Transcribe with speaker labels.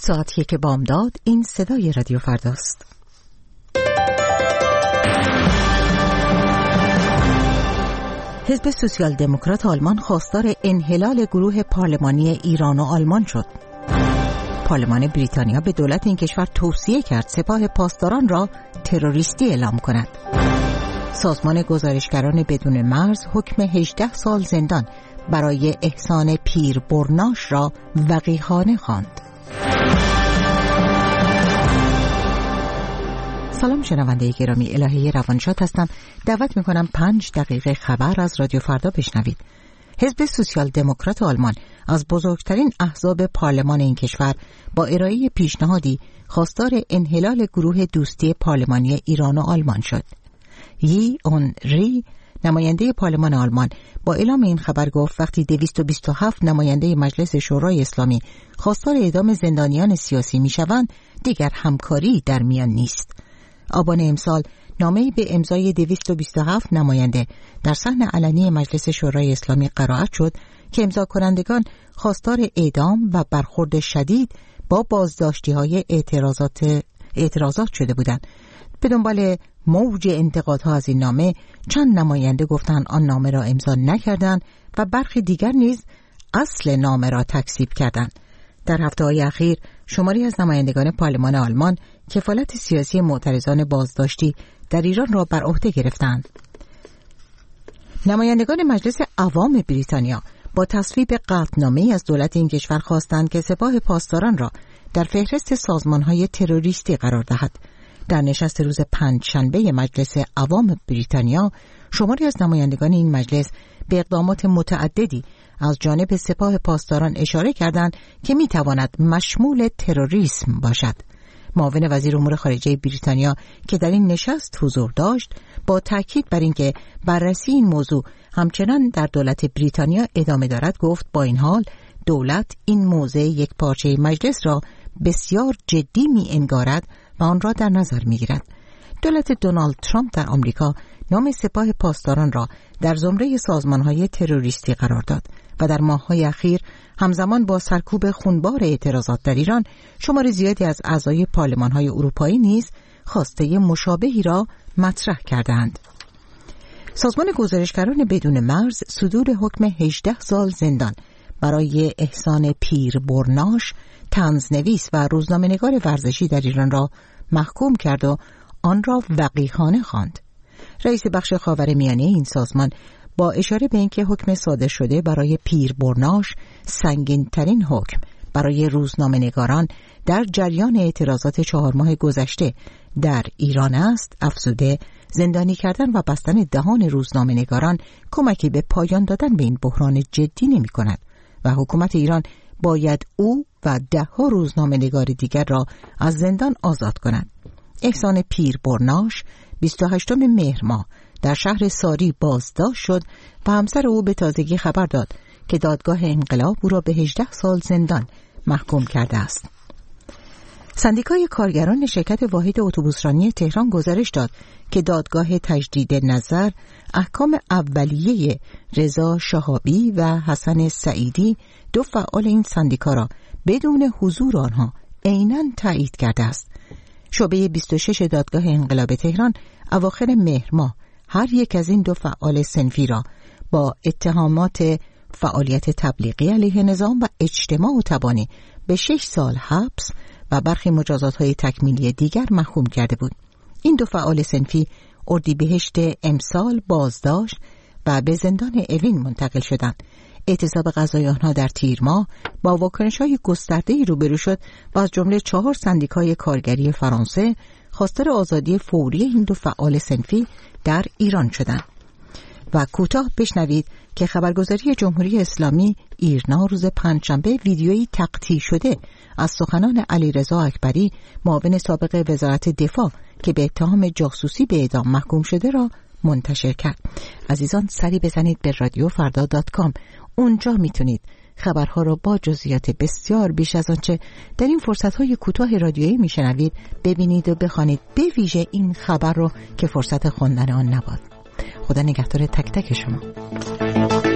Speaker 1: ساعت 1 بامداد. این صدای رادیو فرداست. حزب سوسیال دموکرات آلمان خواستار انحلال گروه پارلمانی ایران و آلمان شد. پارلمان بریتانیا به دولت این کشور توصیه کرد سپاه پاسداران را تروریستی اعلام کند. سازمان گزارشگران بدون مرز حکم 18 سال زندان برای احسان پیر برناش را وقیحانه خواند. سلام شنونده گرامی، الهه روانشاد هستم. دعوت میکنم 5 دقیقه خبر از رادیو فردا بشنوید. حزب سوسیال دموکرات آلمان از بزرگترین احزاب پارلمان این کشور با ارائه پیشنهادی خواستار انحلال گروه دوستی پارلمانی ایران و آلمان شد. یی اون ری، نماینده پارلمان آلمان، با اعلام این خبر گفت وقتی 227 نماینده مجلس شورای اسلامی خواستار اعدام زندانیان سیاسی میشوند، دیگر همکاری در میان نیست. آبان امسال نامه‌ای به امضای 227 نماینده در صحن علنی مجلس شورای اسلامی قرائت شد که امضا کنندگان خواستار اعدام و برخورد شدید با بازداشتی‌های اعتراضات شده بودند. به دنبال موج انتقادها از این نامه، چند نماینده گفتند آن نامه را امضا نکردند و برخی دیگر نیز اصل نامه را تکذیب کردند. در هفته‌های اخیر شماری از نمایندگان پارلمان آلمان کفالت سیاسی معترضان بازداشتی در ایران را بر عهده گرفتند. نمایندگان مجلس عوام بریتانیا با تصویب قطعنامه‌ای از دولت این کشور خواستند که سپاه پاسداران را در فهرست سازمان‌های تروریستی قرار دهد. در نشست روز پنجشنبه مجلس عوام بریتانیا، شماری از نمایندگان این مجلس به اقدامات متعددی از جانب سپاه پاسداران اشاره کردند که می‌تواند مشمول تروریسم باشد. معاون وزیر امور خارجه بریتانیا که در این نشست حضور داشت، با تاکید بر اینکه بررسی این موضوع همچنان در دولت بریتانیا ادامه دارد، گفت با این حال دولت این موضع یک پارچه مجلس را بسیار جدی می‌انگارد و آن را در نظر می‌گیرد. دولت دونالد ترامپ در آمریکا نام سپاه پاسداران را در زمره سازمان‌های تروریستی قرار داد و در ماه‌های اخیر همزمان با سرکوب خونبار اعتراضات در ایران، شمار زیادی از اعضای پارلمان‌های اروپایی نیز خواسته مشابهی را مطرح کردند. سازمان گزارشگران بدون مرز صدور حکم 18 سال زندان برای احسان پیر برناش، طنزنویس و روزنامه‌نگار ورزشی در ایران را محکوم کرد و آن را وقیحانه خواند. رئیس بخش خاورمیانه این سازمان با اشاره به اینکه حکم صادر شده برای پیر برناش سنگین‌ترین حکم برای روزنامه‌نگاران در جریان اعتراضات 4 ماه گذشته در ایران است، افزوده زندانی کردن و بستن دهان روزنامه‌نگاران کمکی به پایان دادن به این بحران جدی نمی‌کند و حکومت ایران باید او و 10 روزنامه‌نگار دیگر را از زندان آزاد کند. احسان پیر برناش 28 مهر ماه در شهر ساری بازداشت شد و همسر او به تازگی خبر داد که دادگاه انقلاب او را به 18 سال زندان محکوم کرده است. سندیکای کارگران شرکت واحد اتوبوسرانی تهران گزارش داد که دادگاه تجدید نظر احکام اولیه رضا شهابی و حسن سعیدی، 2 فعال این سندیکا را بدون حضور آنها عیناً تایید کرده است. شعبه 26 دادگاه انقلاب تهران اواخر مهر ماه هر یک از این 2 فعال صنفی را با اتهامات فعالیت تبلیغی علیه نظام و اجتماع و تبانی به 6 سال حبس و برخی مجازات‌های تکمیلی دیگر محکوم کرده بود. این 2 فعال صنفی اردیبهشت امسال بازداشت و به زندان اوین منتقل شدند. اعتصاب قضایی آنها در تیر ماه با واکنش‌های گسترده‌ای روبرو شد و از جمله 4 سندیکای کارگری فرانسه خواستار آزادی فوری این 2 فعال صنفی در ایران شدند. و کوتاه بشنوید که خبرگزاری جمهوری اسلامی ایرنا روز پنجشنبه ویدیویی تقطیع شده از سخنان علیرضا اکبری، معاون سابق وزارت دفاع که به اتهام جاسوسی به اعدام محکوم شده را منتشر کرد. عزیزان سری بزنید به radiofrda.com. اونجا میتونید خبرها را با جزئیات بسیار بیش از آنچه در این فرصت‌های کوتاه رادیویی میشنوید ببینید و بخوانید، به ویژه این خبر رو که فرصت خواندن آن نبود. خدا نگهدار تک تک شما.